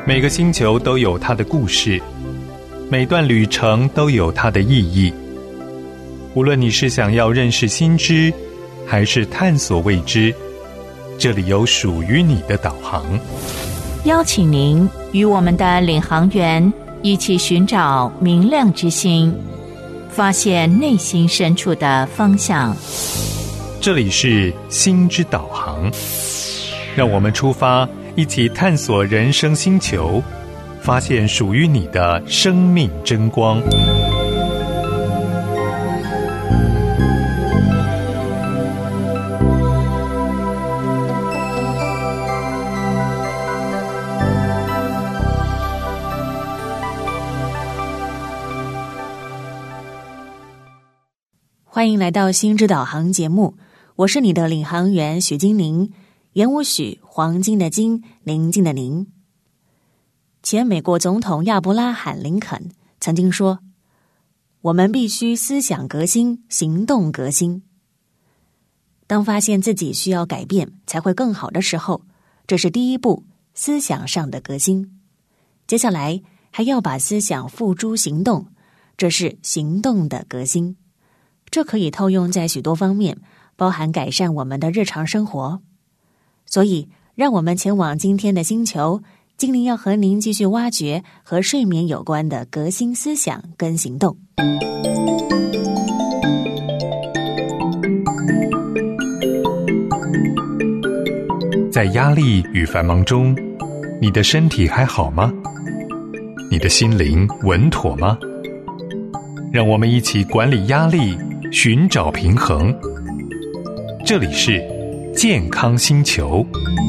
每个星球都有它的故事，每段旅程都有它的意义。无论你是想要认识新知，还是探索未知，这里有属于你的导航。 邀请您与我们的领航员一起寻找明亮之星，发现内心深处的方向。 这里是心之导航，让我们出发，一起探索人生星球，发现属于你的生命真光。 欢迎来到心之导航节目，我是你的领航员许金宁，言无许，黄金的金，宁静的宁。前美国总统亚伯拉罕·林肯曾经说，我们必须思想革新，行动革新。当发现自己需要改变才会更好的时候，这是第一步，思想上的革新。接下来还要把思想付诸行动，这是行动的革新。这可以套用在许多方面，包含改善我们的日常生活。所以，让我们前往今天的星球，精灵要和您继续挖掘和睡眠有关的革新思想跟行动。 在压力与繁忙中，你的身体还好吗？你的心灵稳妥吗？让我们一起管理压力，寻找平衡。这里是健康星球。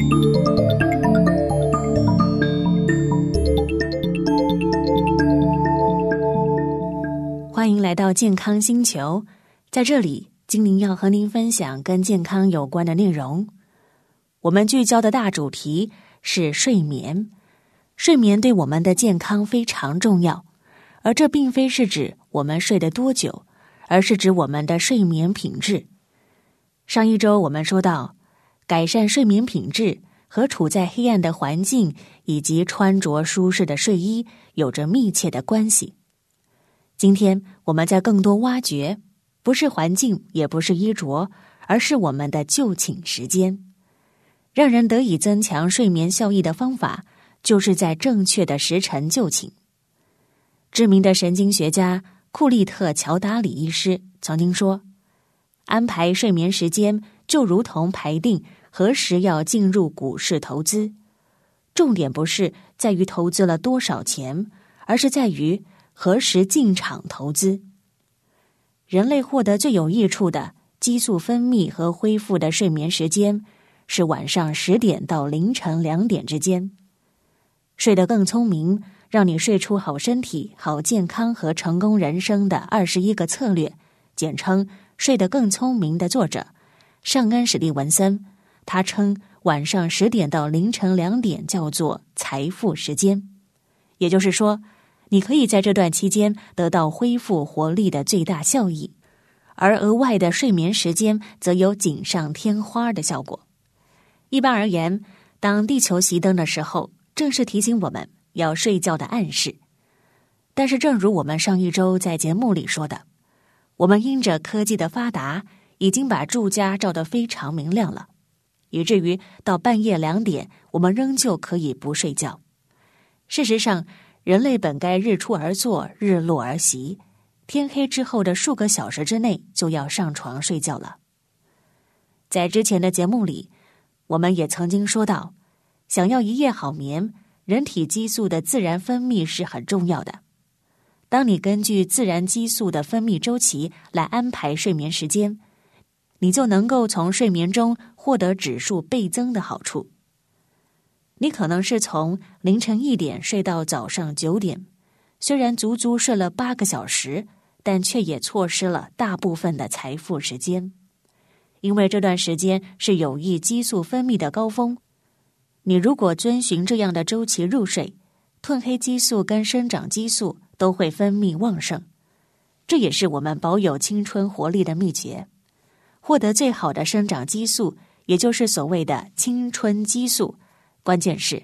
欢迎来到健康星球，在这里，精灵要和您分享跟健康有关的内容。我们聚焦的大主题是睡眠。睡眠对我们的健康非常重要，而这并非是指我们睡得多久，而是指我们的睡眠品质。上一周我们说到，改善睡眠品质和处在黑暗的环境以及穿着舒适的睡衣有着密切的关系。今天我们在更多挖掘，不是环境，也不是衣着，而是我们的就寝时间。让人得以增强睡眠效益的方法，就是在正确的时辰就寝。知名的神经学家库利特·乔达里医师曾经说，安排睡眠时间就如同排定何时要进入股市投资，重点不是在于投资了多少钱，而是在于何时进场投资。人类获得最有益处的激素分泌和恢复的睡眠时间是晚上10点到凌晨2点之间。睡得更聪明，让你睡出好身体、好健康和成功人生的21个策略，简称睡得更聪明的作者尚恩·史蒂文森，他称晚上10点到凌晨2点叫做财富时间。也就是说，你可以在这段期间得到恢复活力的最大效益，而额外的睡眠时间则有锦上添花的效果。一般而言，当地球熄灯的时候，正是提醒我们要睡觉的暗示。但是正如我们上一周在节目里说的，我们因着科技的发达，已经把住家照得非常明亮了，以至于到半夜2点，我们仍旧可以不睡觉。事实上，人类本该日出而作，日落而息，天黑之后的数个小时之内就要上床睡觉了。在之前的节目里，我们也曾经说到，想要一夜好眠，人体激素的自然分泌是很重要的。当你根据自然激素的分泌周期来安排睡眠时间，你就能够从睡眠中获得指数倍增的好处。你可能是从凌晨1点睡到早上9点，虽然足足睡了8个小时，但却也错失了大部分的财富时间。因为这段时间是有益激素分泌的高峰，你如果遵循这样的周期入睡，褪黑激素跟生长激素都会分泌旺盛，这也是我们保有青春活力的秘诀。获得最好的生长激素，也就是所谓的青春激素，关键是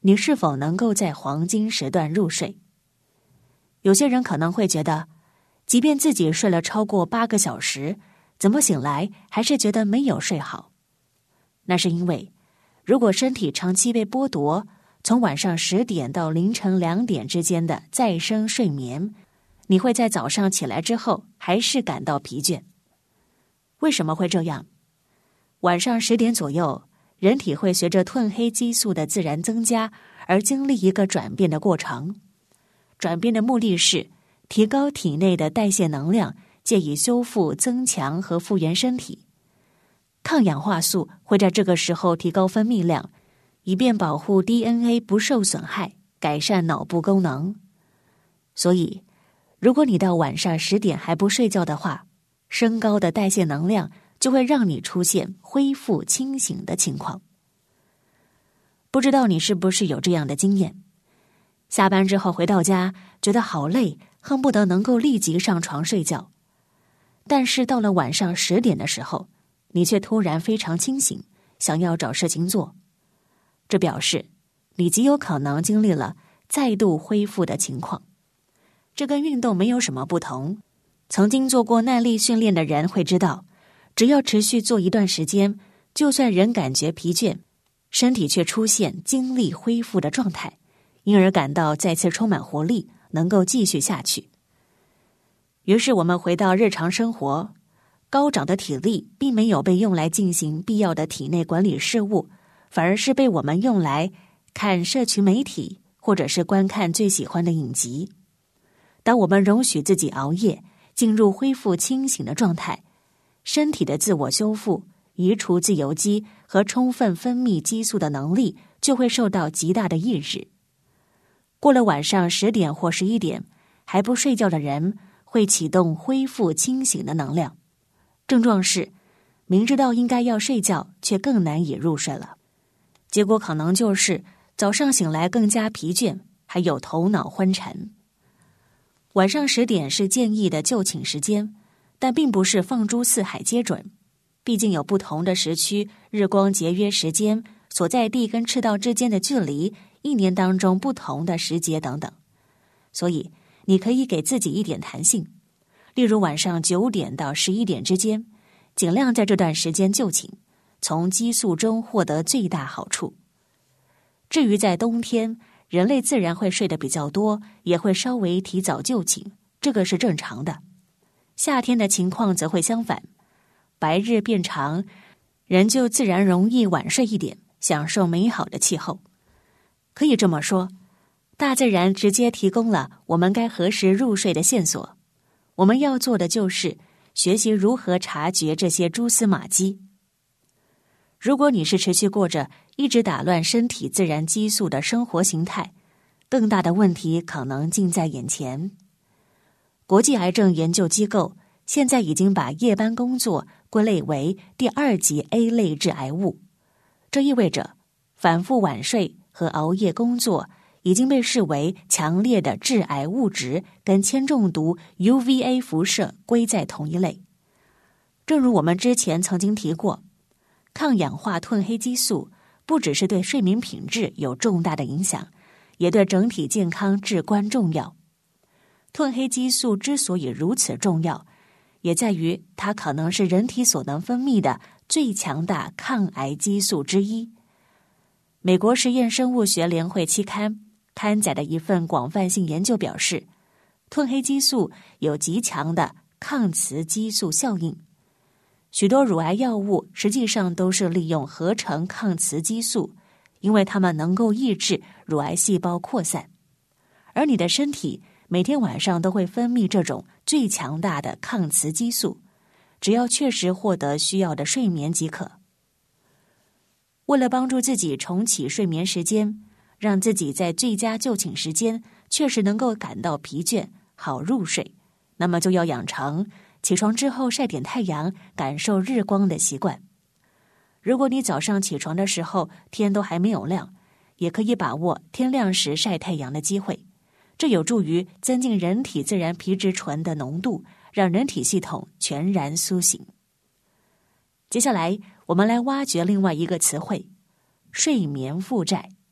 你是否能够在黄金时段入睡。有些人可能会觉得，即便自己睡了超过8个小时，怎么醒来还是觉得没有睡好。那是因为，如果身体长期被剥夺从晚上10点到凌晨2点之间的再生睡眠，你会在早上起来之后还是感到疲倦。为什么会这样？晚上10点左右，人体会随着褪黑激素的自然增加而经历一个转变的过程。转变的目的是提高体内的代谢能量，借以修复、增强和复原身体。抗氧化素会在这个时候提高分泌量，以便保护 DNA 不受损害，改善脑部功能。所以，如果你到晚上10点还不睡觉的话，升高的代谢能量就会让你出现恢复清醒的情况。不知道你是不是有这样的经验？下班之后回到家，觉得好累，恨不得能够立即上床睡觉。但是到了晚上10点的时候，你却突然非常清醒，想要找事情做。这表示你极有可能经历了再度恢复的情况。这跟运动没有什么不同。曾经做过耐力训练的人会知道，只要持续做一段时间，就算人感觉疲倦，身体却出现精力恢复的状态，因而感到再次充满活力，能够继续下去。于是我们回到日常生活，高涨的体力并没有被用来进行必要的体内管理事务，反而是被我们用来看社群媒体，或者是观看最喜欢的影集。当我们容许自己熬夜，进入恢复清醒的状态，身体的自我修复、移除自由基和充分分泌激素的能力就会受到极大的抑制。过了晚上10点或11点，还不睡觉的人会启动恢复清醒的能量。症状是，明知道应该要睡觉，却更难以入睡了。结果可能就是早上醒来更加疲倦，还有头脑昏沉。晚上10点是建议的就寝时间，但并不是放诸四海皆准。毕竟有不同的时区、日光节约时间、所在地跟赤道之间的距离、1年当中不同的时节等等。所以你可以给自己一点弹性，例如晚上9点到11点之间，尽量在这段时间就寝，从激素中获得最大好处。至于在冬天，人类自然会睡得比较多，也会稍微提早就寝，这个是正常的。夏天的情况则会相反，白日变长，人就自然容易晚睡一点，享受美好的气候。可以这么说，大自然直接提供了我们该何时入睡的线索，我们要做的就是学习如何察觉这些蛛丝马迹。如果你是持续过着一直打乱身体自然激素的生活形态，更大的问题可能近在眼前。国际癌症研究机构现在已经把夜班工作归类为第2级 A 类致癌物，这意味着反复晚睡和熬夜工作已经被视为强烈的致癌物质，跟铅中毒 UVA 辐射归在同一类。正如我们之前曾经提过，抗氧化褪黑激素不只是对睡眠品质有重大的影响，也对整体健康至关重要。褪黑激素之所以如此重要，也在于它可能是人体所能分泌的最强大抗癌激素之一。美国实验生物学联会期刊刊载的一份广泛性研究表示，褪黑激素有极强的抗雌激素效应。许多乳癌药物实际上都是利用合成抗雌激素，因为它们能够抑制乳癌细胞扩散。而你的身体每天晚上都会分泌这种最强大的抗雌激素，只要确实获得需要的睡眠即可。为了帮助自己重启睡眠时间，让自己在最佳就寝时间确实能够感到疲倦，好入睡，那么就要养成起床之后晒点太阳，感受日光的习惯。如果你早上起床的时候天都还没有亮，也可以把握天亮时晒太阳的机会，这有助于增进人体自然皮质醇的浓度，让人体系统全然苏醒。接下来我们来挖掘另外一个词汇，睡眠负债。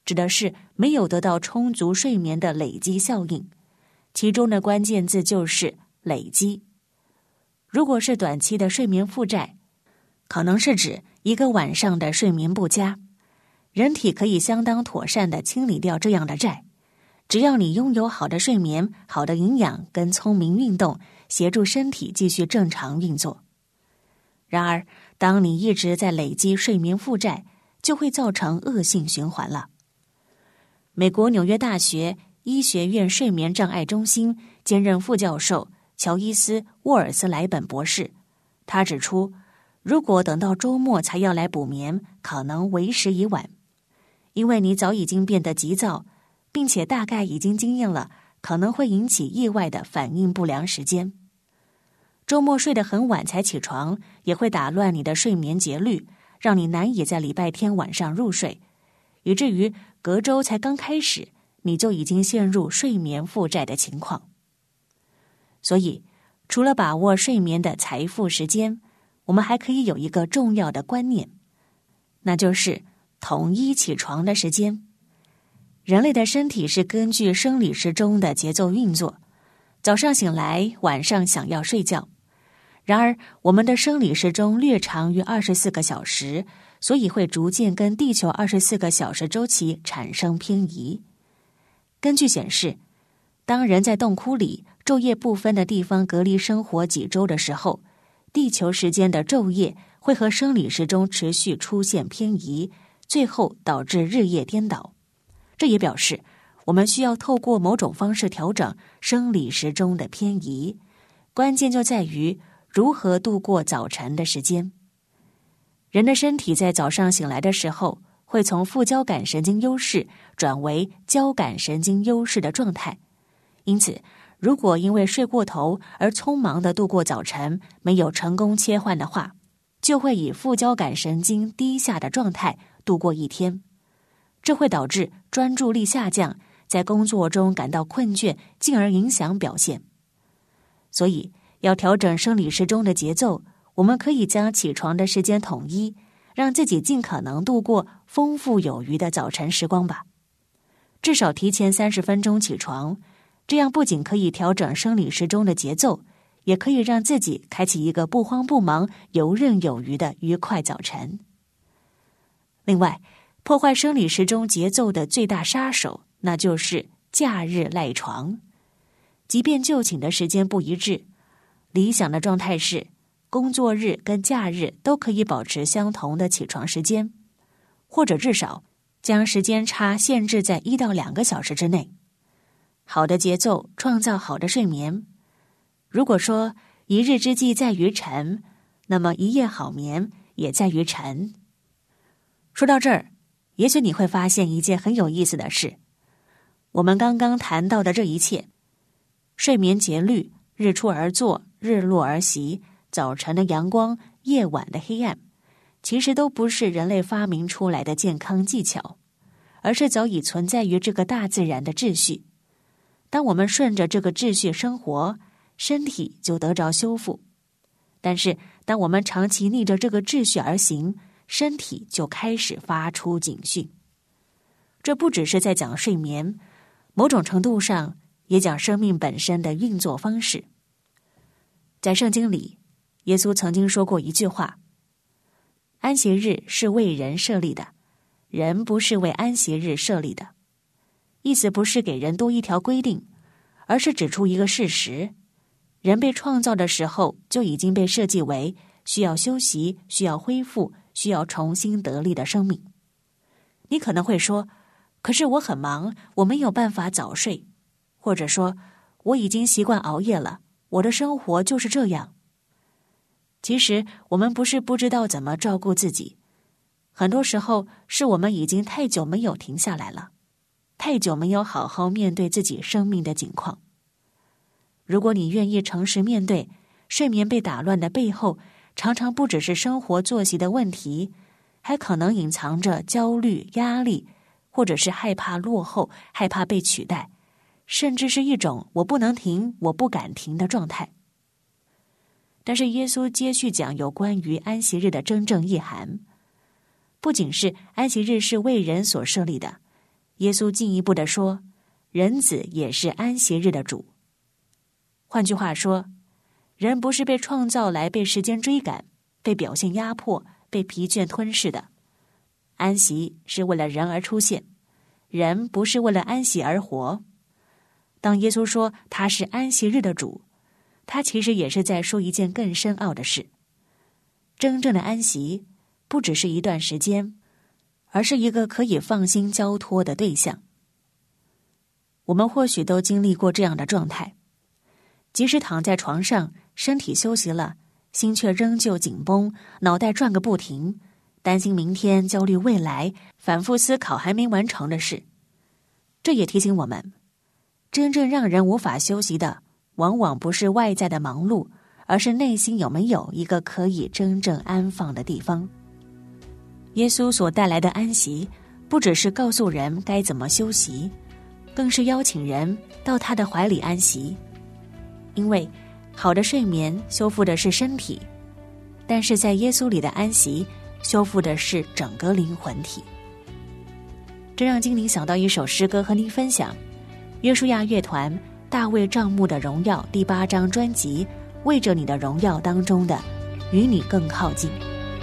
指的是没有得到充足睡眠的累积效应，其中的关键字就是累积。如果是短期的睡眠负债，可能是指一个晚上的睡眠不佳，人体可以相当妥善地清理掉这样的债，只要你拥有好的睡眠、好的营养跟聪明运动，协助身体继续正常运作。然而，当你一直在累积睡眠负债，就会造成恶性循环了。美国纽约大学医学院睡眠障碍中心兼任副教授乔伊斯·沃尔斯莱本博士，他指出，如果等到周末才要来补眠，可能为时已晚，因为你早已经变得急躁，并且大概已经经验了可能会引起意外的反应不良时间。周末睡得很晚才起床，也会打乱你的睡眠节律，让你难以在礼拜天晚上入睡，以至于隔周才刚开始，你就已经陷入睡眠负债的情况。所以，除了把握睡眠的财富时间，我们还可以有一个重要的观念，那就是统一起床的时间。人类的身体是根据生理时钟的节奏运作，早上醒来，晚上想要睡觉。然而，我们的生理时钟略长于24个小时，所以会逐渐跟地球24个小时周期产生偏移。根据显示，当人在洞窟里昼夜不分的地方隔离生活几周的时候，地球时间的昼夜会和生理时钟持续出现偏移，最后导致日夜颠倒。这也表示，我们需要透过某种方式调整生理时钟的偏移，关键就在于如何度过早晨的时间。人的身体在早上醒来的时候，会从副交感神经优势转为交感神经优势的状态。因此，如果因为睡过头而匆忙地度过早晨，没有成功切换的话，就会以副交感神经低下的状态度过一天。这会导致专注力下降，在工作中感到困倦，进而影响表现。所以，要调整生理时钟的节奏，我们可以将起床的时间统一，让自己尽可能度过丰富有余的早晨时光吧。至少提前30分钟起床，这样不仅可以调整生理时钟的节奏，也可以让自己开启一个不慌不忙、游刃有余的愉快早晨。另外，破坏生理时钟节奏的最大杀手，那就是假日赖床。即便就寝的时间不一致，理想的状态是工作日跟假日都可以保持相同的起床时间，或者至少将时间差限制在1到2个小时之内。好的节奏创造好的睡眠。如果说一日之计在于晨，那么一夜好眠也在于晨。说到这儿，也许你会发现一件很有意思的事。我们刚刚谈到的这一切，睡眠节律、日出而作、日落而息、早晨的阳光、夜晚的黑暗，其实都不是人类发明出来的健康技巧，而是早已存在于这个大自然的秩序。当我们顺着这个秩序生活，身体就得着修复。但是，当我们长期逆着这个秩序而行，身体就开始发出警讯。这不只是在讲睡眠，某种程度上也讲生命本身的运作方式。在圣经里，耶稣曾经说过一句话：安息日是为人设立的，人不是为安息日设立的。意思不是给人多一条规定，而是指出一个事实：人被创造的时候就已经被设计为需要休息、需要恢复、需要重新得力的生命。你可能会说，可是我很忙，我没有办法早睡，或者说我已经习惯熬夜了，我的生活就是这样。其实我们不是不知道怎么照顾自己，很多时候是我们已经太久没有停下来了，太久没有好好面对自己生命的境况。如果你愿意诚实面对，睡眠被打乱的背后，常常不只是生活作息的问题，还可能隐藏着焦虑、压力，或者是害怕落后、害怕被取代，甚至是一种我不能停、我不敢停的状态。但是耶稣接续讲有关于安息日的真正意涵，不仅是安息日是为人所设立的， 耶稣进一步地说，人子也是安息日的主。换句话说，人不是被创造来被时间追赶，被表现压迫，被疲倦吞噬的。安息是为了人而出现，人不是为了安息而活。当耶稣说他是安息日的主，他其实也是在说一件更深奥的事。真正的安息不只是一段时间，而是一个可以放心交托的对象。我们或许都经历过这样的状态，即使躺在床上，身体休息了，心却仍旧紧绷，脑袋转个不停，担心明天，焦虑未来，反复思考还没完成的事。这也提醒我们，真正让人无法休息的，往往不是外在的忙碌，而是内心有没有一个可以真正安放的地方。耶稣所带来的安息，不只是告诉人该怎么休息，更是邀请人到他的怀里安息。因为好的睡眠修复的是身体，但是在耶稣里的安息修复的是整个灵魂体。这让精灵想到一首诗歌和您分享，约书亚乐团大卫帐幕的荣耀第8张专辑为着你的荣耀当中的与你更靠近。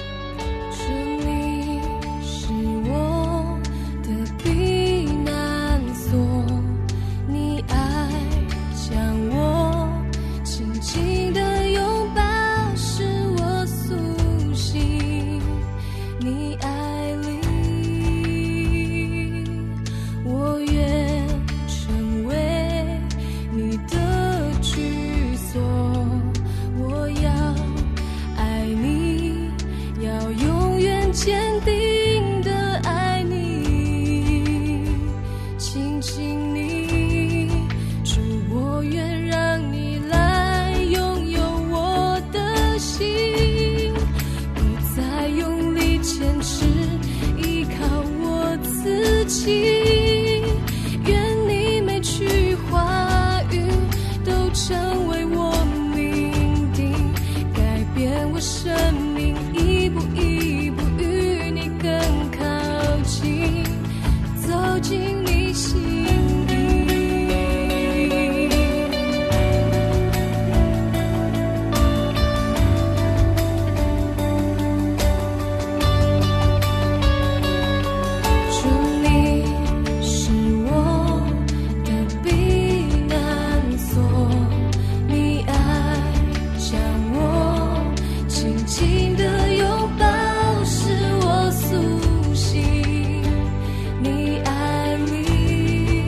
坚定的爱你，亲近你，主，我愿让你来拥有我的心，不再用力坚持依靠我自己，愿你每句话语都成为我命定，改变我生命一步一步更靠近，走进你心底。主，你是我的避难所，你爱将我紧紧地拥抱，是我苏醒，你爱里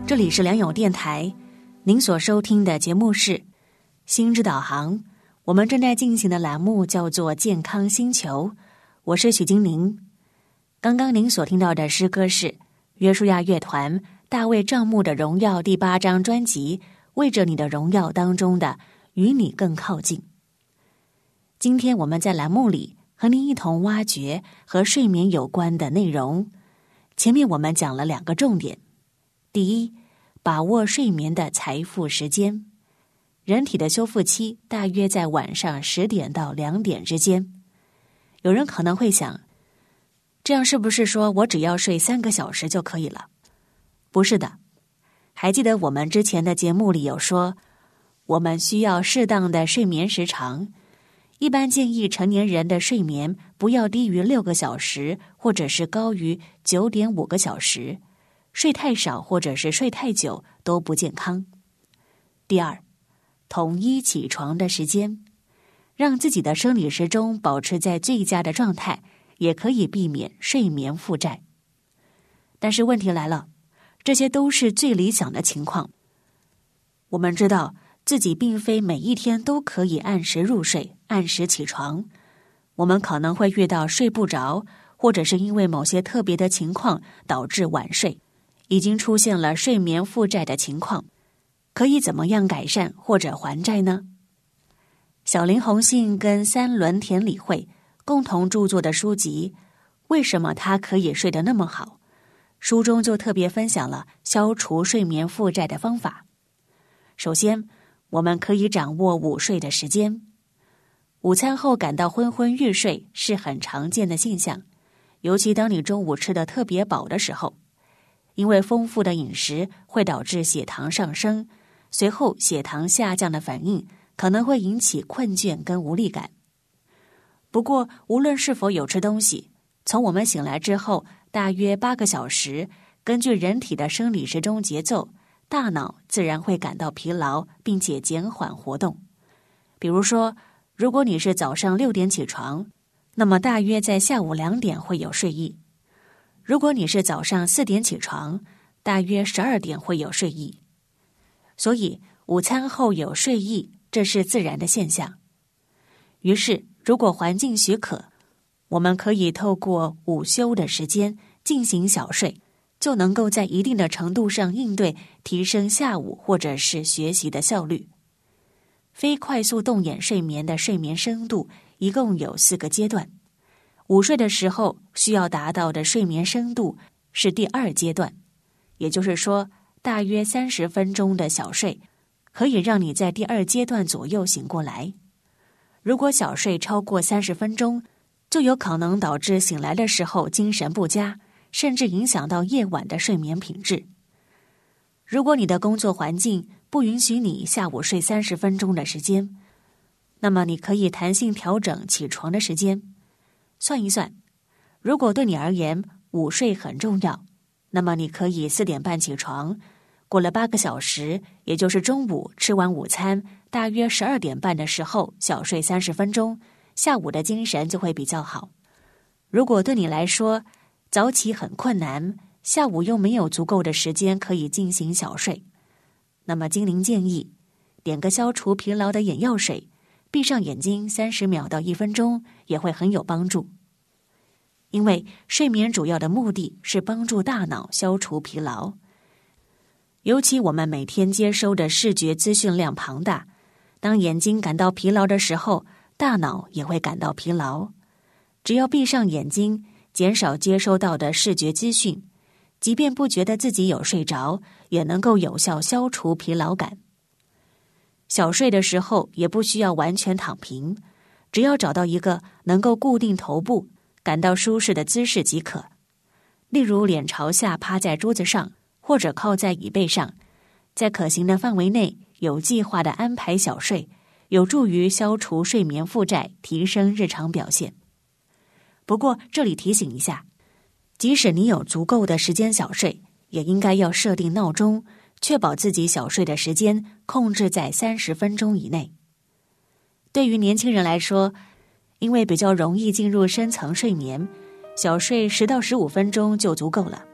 这里是良友电台，您所收听的节目是心之导航，我们正在进行的栏目叫做健康星球，我是许金玲。刚刚您所听到的诗歌是约书亚乐团大卫帐幕的荣耀第8张专辑为着你的荣耀当中的与你更靠近。今天我们在栏目里和您一同挖掘和睡眠有关的内容。前面我们讲了2个重点。第一，把握睡眠的财富时间。人体的修复期大约在晚上10点到2点之间。有人可能会想，这样是不是说我只要睡3个小时就可以了？不是的。还记得我们之前的节目里有说，我们需要适当的睡眠时长，一般建议成年人的睡眠不要低于6个小时，或者是高于 9.5 个小时。睡太少或者是睡太久都不健康。第二，统一起床的时间，让自己的生理时钟保持在最佳的状态，也可以避免睡眠负债。但是问题来了，这些都是最理想的情况。我们知道自己并非每一天都可以按时入睡，按时起床。我们可能会遇到睡不着，或者是因为某些特别的情况导致晚睡，已经出现了睡眠负债的情况。可以怎么样改善或者还债呢？小林弘信跟3轮田理惠共同著作的书籍《为什么他可以睡得那么好》，书中就特别分享了消除睡眠负债的方法。首先，我们可以掌握午睡的时间。午餐后感到昏昏欲睡是很常见的现象，尤其当你中午吃得特别饱的时候。因为丰富的饮食会导致血糖上升，随后血糖下降的反应可能会引起困倦跟无力感。不过无论是否有吃东西，从我们醒来之后大约8个小时，根据人体的生理时钟节奏，大脑自然会感到疲劳，并且减缓活动。比如说，如果你是早上6点起床，那么大约在下午2点会有睡意。如果你是早上4点起床，大约12点会有睡意。所以午餐后有睡意，这是自然的现象。于是如果环境许可，我们可以透过午休的时间进行小睡，就能够在一定的程度上应对提升下午或者是学习的效率。非快速动眼睡眠的睡眠深度一共有4个阶段。午睡的时候需要达到的睡眠深度是第2阶段，也就是说，大约30分钟的小睡可以让你在第2阶段左右醒过来。如果小睡超过30分钟，就有可能导致醒来的时候精神不佳，甚至影响到夜晚的睡眠品质。如果你的工作环境不允许你下午睡30分钟的时间，那么你可以弹性调整起床的时间。算一算，如果对你而言午睡很重要，那么你可以4点半起床，过了8个小时，也就是中午吃完午餐，大约12点半的时候小睡30分钟，下午的精神就会比较好。如果对你来说早起很困难，下午又没有足够的时间可以进行小睡，那么精灵建议点个消除疲劳的眼药水，闭上眼睛30秒到1分钟也会很有帮助。因为睡眠主要的目的是帮助大脑消除疲劳，尤其我们每天接收的视觉资讯量庞大，当眼睛感到疲劳的时候，大脑也会感到疲劳。只要闭上眼睛，减少接收到的视觉资讯，即便不觉得自己有睡着，也能够有效消除疲劳感。小睡的时候也不需要完全躺平，只要找到一个能够固定头部、感到舒适的姿势即可。例如脸朝下趴在桌子上，或者靠在椅背上，在可行的范围内有计划地安排小睡，有助于消除睡眠负债，提升日常表现。不过这里提醒一下，即使你有足够的时间小睡，也应该要设定闹钟，确保自己小睡的时间控制在30分钟以内。对于年轻人来说，因为比较容易进入深层睡眠，小睡10到15分钟就足够了，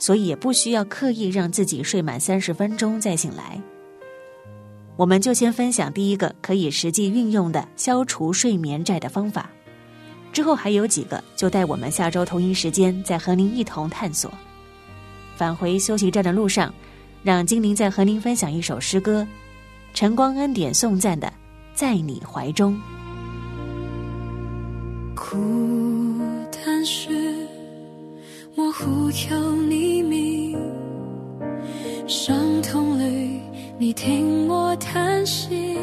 所以也不需要刻意让自己睡满30分钟再醒来。我们就先分享第一个可以实际运用的消除睡眠债的方法，之后还有几个就待我们下周同一时间再和您一同探索。返回休息站的路上，让精灵再和您分享一首诗歌，晨光恩典颂赞的《在你怀中》。 孤单时模糊又匿名，伤痛里你听我叹息，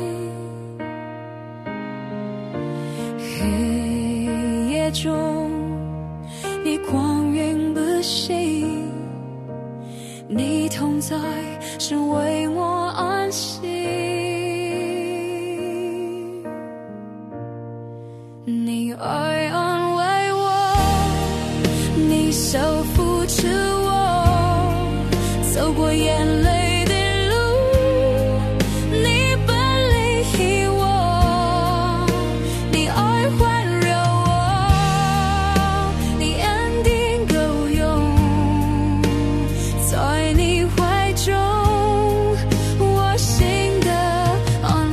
黑夜中你光晕不醒，你同在是为我安息，你爱安慰我，你手扶持我，走过眼泪的路，你本领我，你爱环绕我，你恩典够用，在你怀中我心的安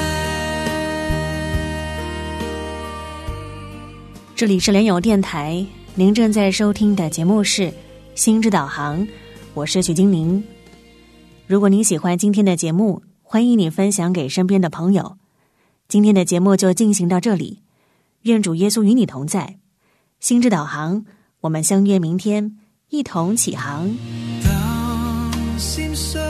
慰。 这里是联友电台，您正在收听的节目是心之导航，我是许金玲。如果您喜欢今天的节目，欢迎你分享给身边的朋友。今天的节目就进行到这里，愿主耶稣与你同在。心之导航，我们相约明天，一同起航。 当心碎